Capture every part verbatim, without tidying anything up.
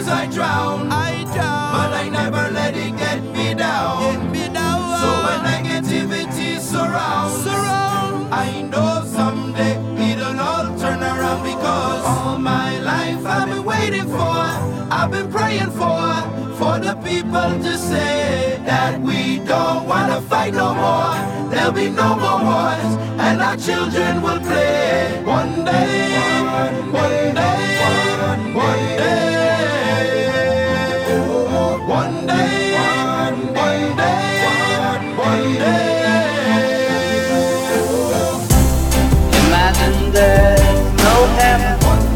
tears I drown, I drown, but I never let it get me down. get me down. So when negativity surrounds, surround, I know someday it'll all turn around, because all my life I've been waiting for, I've been praying for, for the people to say that we don't wanna fight no more. There'll be no more wars, and our children will play. One day, one day, one day, one day, one day, one day. Imagine there's no heaven.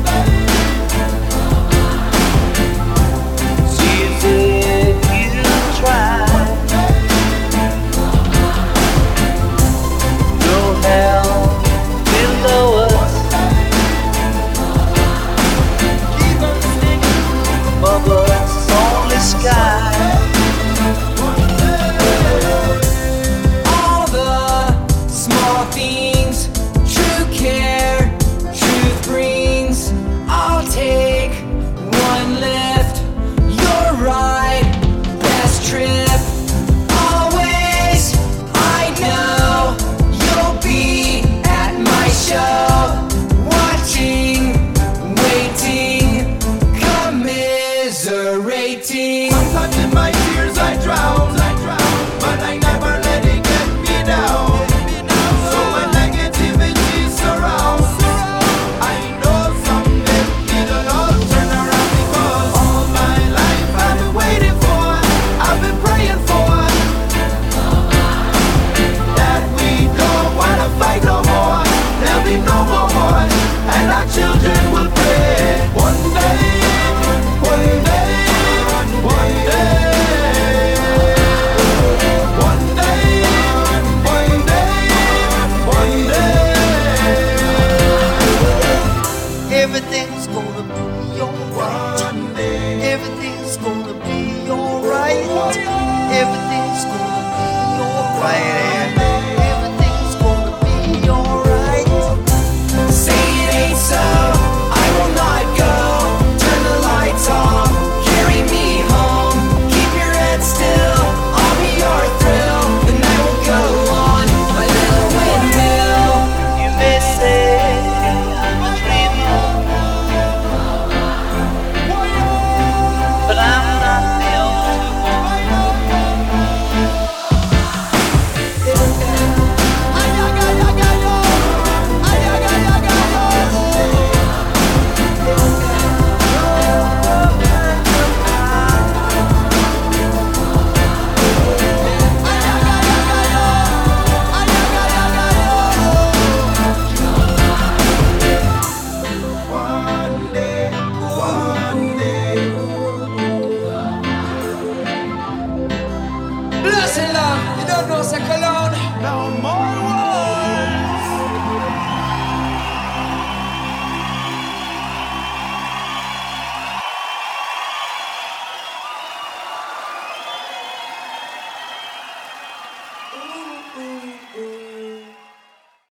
See if you try. No hell below us. Keep on sticking above us, only sky. All the small things, true care, truth brings. I'll take one lift, you're right, best trip. Always, I know you'll be at my show, watching, waiting, commiserating. Sometimes in my tears I drown, I